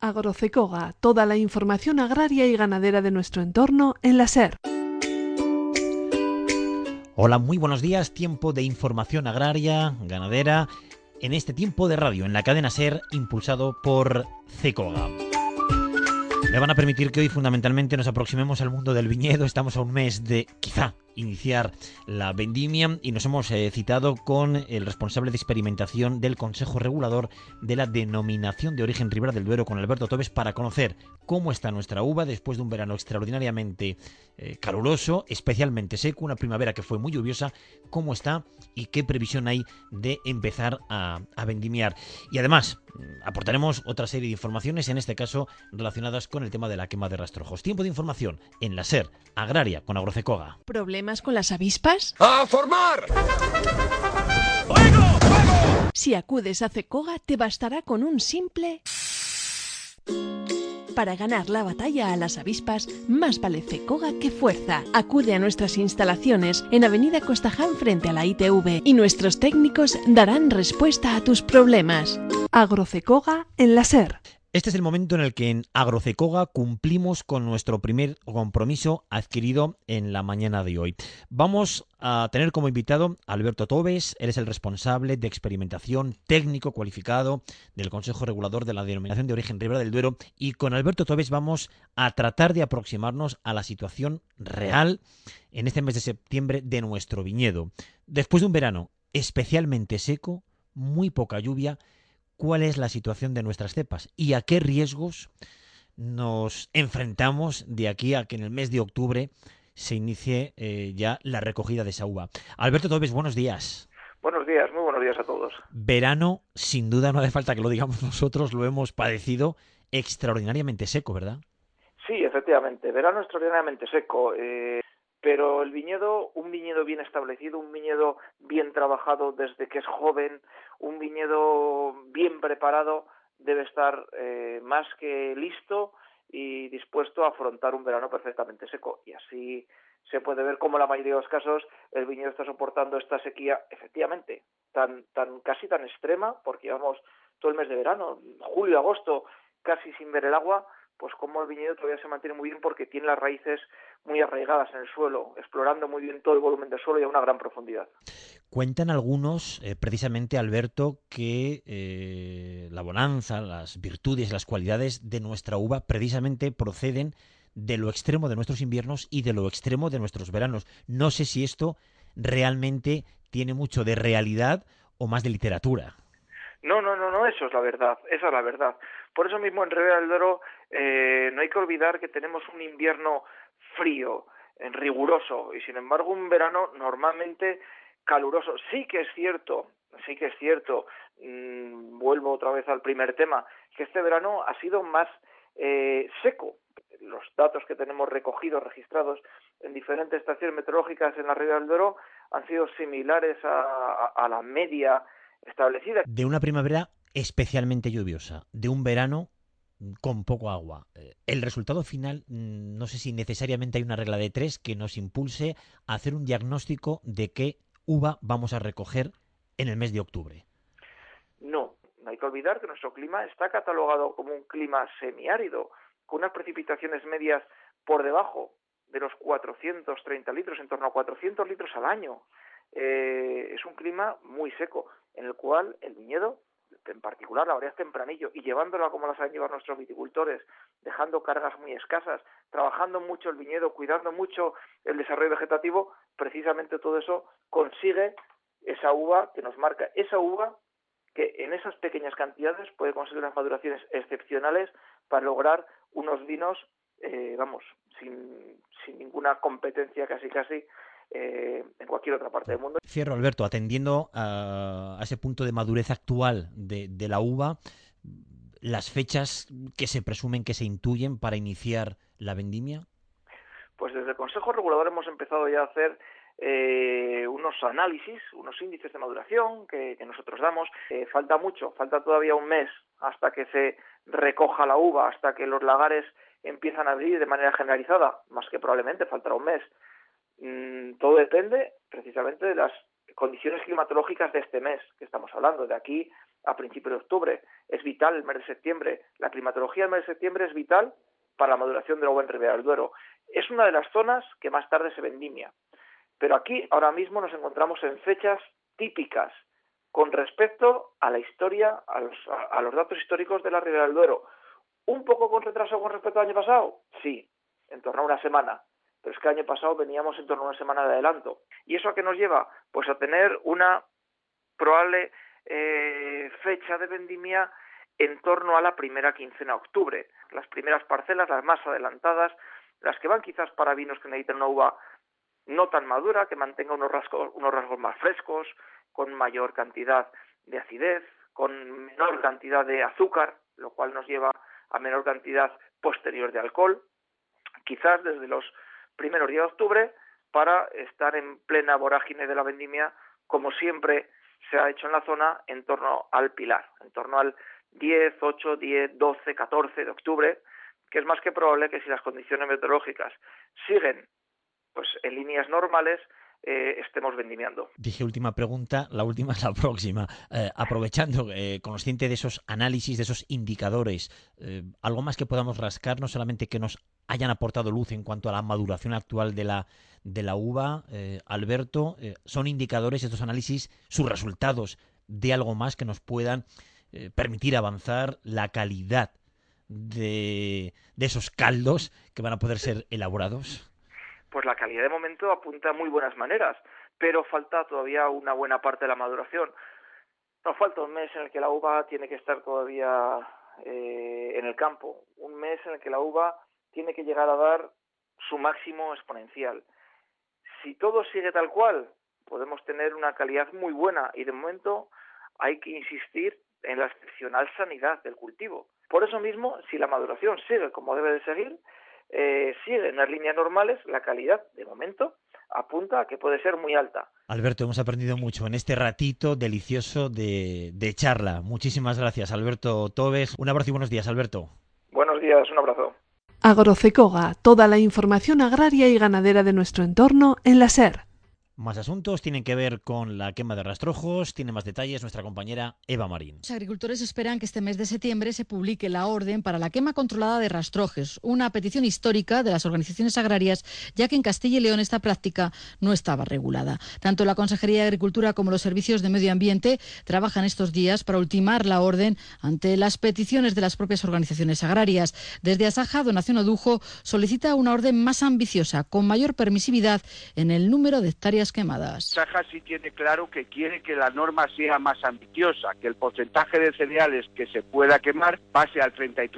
Agrocecoga, toda la información agraria y ganadera de nuestro entorno en la SER. Hola, muy buenos días. Tiempo de información agraria, ganadera, en este tiempo de radio, en la cadena SER, impulsado por CECOGA. Me van a permitir que hoy fundamentalmente nos aproximemos al mundo del viñedo. Estamos a un mes de, quizá, iniciar la vendimia y nos hemos citado con el responsable de experimentación del Consejo Regulador de la Denominación de Origen Ribera del Duero, con Alberto Tobes, para conocer cómo está nuestra uva después de un verano extraordinariamente caluroso, especialmente seco, una primavera que fue muy lluviosa, cómo está y qué previsión hay de empezar a vendimiar. Y además aportaremos otra serie de informaciones, en este caso relacionadas con el tema de la quema de rastrojos. Tiempo de información en la SER Agraria con Agrocecoga. ¿Problemas con las avispas? ¡A formar! ¡Fuego! ¡Fuego! Si acudes a CECOGA te bastará con un simple... Para ganar la batalla a las avispas, más vale CECOGA que fuerza. Acude a nuestras instalaciones en Avenida Costaján frente a la ITV y nuestros técnicos darán respuesta a tus problemas. Agrocecoga en la SER. Este es el momento en el que en Agrocecoga cumplimos con nuestro primer compromiso adquirido en la mañana de hoy. Vamos a tener como invitado a Alberto Tobes. Él es el responsable de experimentación técnico cualificado del Consejo Regulador de la Denominación de Origen Ribera del Duero, y con Alberto Tobes vamos a tratar de aproximarnos a la situación real en este mes de septiembre de nuestro viñedo. Después de un verano especialmente seco, muy poca lluvia, ¿cuál es la situación de nuestras cepas y a qué riesgos nos enfrentamos de aquí a que en el mes de octubre se inicie ya la recogida de esa uva? Alberto Tobes, buenos días. Buenos días, muy buenos días a todos. Verano, sin duda, no hace falta que lo digamos nosotros, lo hemos padecido, extraordinariamente seco, ¿verdad? Sí, efectivamente, verano extraordinariamente seco, pero el viñedo, un viñedo bien establecido, un viñedo bien trabajado desde que es joven, un viñedo bien preparado, debe estar más que listo y dispuesto a afrontar un verano perfectamente seco. Y así se puede ver cómo en la mayoría de los casos el viñedo está soportando esta sequía, efectivamente, casi tan extrema, porque llevamos todo el mes de verano, julio, agosto, casi sin ver el agua, pues como el viñedo todavía se mantiene muy bien porque tiene las raíces muy arraigadas en el suelo, explorando muy bien todo el volumen del suelo y a una gran profundidad. Cuentan algunos, precisamente, Alberto, que la bonanza, las virtudes, las cualidades de nuestra uva precisamente proceden de lo extremo de nuestros inviernos y de lo extremo de nuestros veranos. No sé si esto realmente tiene mucho de realidad o más de literatura. No, eso es la verdad, esa es la verdad. Por eso mismo en Ribera del Duero no hay que olvidar que tenemos un invierno frío, riguroso, y sin embargo un verano normalmente caluroso. Sí que es cierto, vuelvo otra vez al primer tema, que este verano ha sido más seco. Los datos que tenemos recogidos, registrados en diferentes estaciones meteorológicas en la Ribera del Duero han sido similares a la media establecida. De una primavera especialmente lluviosa, de un verano con poco agua. El resultado final, no sé si necesariamente hay una regla de tres que nos impulse a hacer un diagnóstico de qué uva vamos a recoger en el mes de octubre. No hay que olvidar que nuestro clima está catalogado como un clima semiárido, con unas precipitaciones medias por debajo de los 430 litros, en torno a 400 litros al año. Es un clima muy seco, en el cual el viñedo, en particular la variedad Tempranillo, y llevándola como la saben llevar nuestros viticultores, dejando cargas muy escasas, trabajando mucho el viñedo, cuidando mucho el desarrollo vegetativo, precisamente todo eso consigue esa uva que nos marca, esa uva que en esas pequeñas cantidades puede conseguir unas maduraciones excepcionales para lograr unos vinos, sin ninguna competencia casi en cualquier otra parte del mundo. Cierro, Alberto, atendiendo a ese punto de madurez actual de la uva, las fechas que se presumen, que se intuyen para iniciar la vendimia. Pues desde el Consejo Regulador hemos empezado ya a hacer unos análisis, unos índices de maduración que nosotros damos. Falta mucho, falta todavía un mes hasta que se recoja la uva, hasta que los lagares empiezan a abrir de manera generalizada, más que probablemente faltará un mes. Todo depende precisamente de las condiciones climatológicas de este mes que estamos hablando. De aquí a principios de octubre. Es vital el mes de septiembre. La climatología del mes de septiembre es vital para la maduración de la uva en Ribera del Duero. Es una de las zonas que más tarde se vendimia. Pero aquí ahora mismo nos encontramos en fechas típicas con respecto a la historia, a los datos históricos de la Ribera del Duero. ¿Un poco con retraso con respecto al año pasado? Sí, en torno a una semana. Pero es que el año pasado veníamos en torno a una semana de adelanto. ¿Y eso a qué nos lleva? Pues a tener una probable fecha de vendimia en torno a la primera quincena de octubre. Las primeras parcelas, las más adelantadas, las que van quizás para vinos que necesitan una uva no tan madura, que mantenga unos rasgos más frescos, con mayor cantidad de acidez, con menor cantidad de azúcar, lo cual nos lleva a menor cantidad posterior de alcohol, quizás desde los primeros días de octubre, para estar en plena vorágine de la vendimia, como siempre se ha hecho en la zona, en torno al Pilar, en torno al 10, 8, 10, 12, 14 de octubre, que es más que probable que si las condiciones meteorológicas siguen pues en líneas normales, estemos vendimiando. Dije última pregunta, la última es la próxima. Aprovechando, consciente de esos análisis, de esos indicadores, algo más que podamos rascar, no solamente que nos hayan aportado luz en cuanto a la maduración actual de la uva, Alberto, son indicadores, estos análisis, sus resultados de algo más que nos puedan permitir avanzar la calidad de esos caldos que van a poder ser elaborados. Pues la calidad de momento apunta a muy buenas maneras, pero falta todavía una buena parte de la maduración. Nos falta un mes en el que la uva tiene que estar todavía en el campo, un mes en el que la uva tiene que llegar a dar su máximo exponencial. Si todo sigue tal cual, podemos tener una calidad muy buena y de momento hay que insistir en la excepcional sanidad del cultivo. Por eso mismo, si la maduración sigue como debe de seguir, sigue en las líneas normales, la calidad, de momento, apunta a que puede ser muy alta. Alberto, hemos aprendido mucho en este ratito delicioso de charla. Muchísimas gracias, Alberto Tobes. Un abrazo y buenos días, Alberto. Buenos días, un abrazo. Agrocecoga, toda la información agraria y ganadera de nuestro entorno en la SER. Más asuntos tienen que ver con la quema de rastrojos. Tiene más detalles nuestra compañera Eva Marín. Los agricultores esperan que este mes de septiembre se publique la orden para la quema controlada de rastrojos, una petición histórica de las organizaciones agrarias, ya que en Castilla y León esta práctica no estaba regulada. Tanto la Consejería de Agricultura como los servicios de Medio Ambiente trabajan estos días para ultimar la orden ante las peticiones de las propias organizaciones agrarias. Desde Asaja, Donación Odujo solicita una orden más ambiciosa, con mayor permisividad en el número de hectáreas quemadas. Saja sí tiene claro que quiere que la norma sea más ambiciosa, que el porcentaje de cereales que se pueda quemar pase al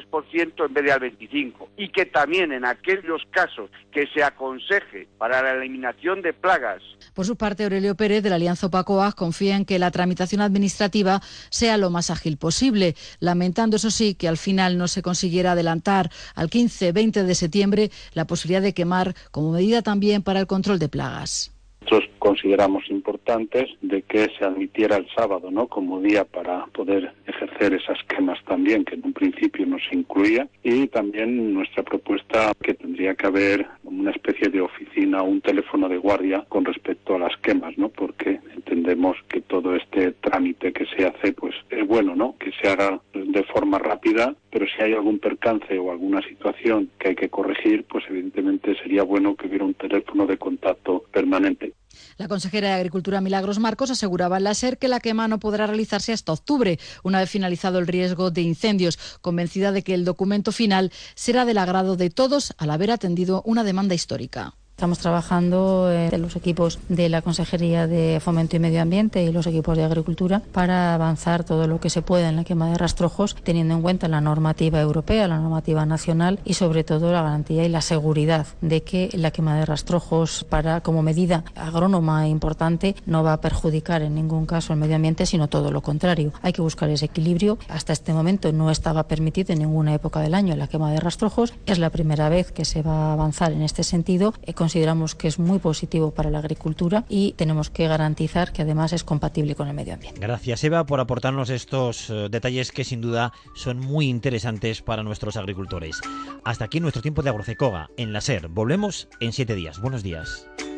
33% en vez de al 25%, y que también en aquellos casos que se aconseje para la eliminación de plagas. Por su parte, Aurelio Pérez, de la Alianza Opacoag, confía en que la tramitación administrativa sea lo más ágil posible, lamentando, eso sí, que al final no se consiguiera adelantar al 15-20 de septiembre la posibilidad de quemar como medida también para el control de plagas. Nosotros consideramos importantes de que se admitiera el sábado, ¿no?, como día para poder ejercer esas quemas también, que en un principio no se incluía, y también nuestra propuesta que tendría que haber una especie de oficina o un teléfono de guardia con respecto a las quemas, ¿no?, porque entendemos que todo este trámite que se hace, pues es bueno, ¿no?, que se haga de forma rápida, pero si hay algún percance o alguna situación que hay que corregir, pues evidentemente sería bueno que hubiera un teléfono de contacto permanente. La consejera de Agricultura, Milagros Marcos, aseguraba en la SER que la quema no podrá realizarse hasta octubre, una vez finalizado el riesgo de incendios, convencida de que el documento final será del agrado de todos al haber atendido una demanda histórica. Estamos trabajando en los equipos de la Consejería de Fomento y Medio Ambiente y los equipos de Agricultura para avanzar todo lo que se pueda en la quema de rastrojos, teniendo en cuenta la normativa europea, la normativa nacional y sobre todo la garantía y la seguridad de que la quema de rastrojos como medida agrónoma importante no va a perjudicar en ningún caso el medio ambiente, sino todo lo contrario. Hay que buscar ese equilibrio. Hasta este momento no estaba permitido en ninguna época del año la quema de rastrojos. Es la primera vez que se va a avanzar en este sentido. Consideramos que es muy positivo para la agricultura y tenemos que garantizar que además es compatible con el medio ambiente. Gracias, Eva, por aportarnos estos detalles que sin duda son muy interesantes para nuestros agricultores. Hasta aquí nuestro tiempo de Agrocecoga en la SER. Volvemos en 7 días. Buenos días.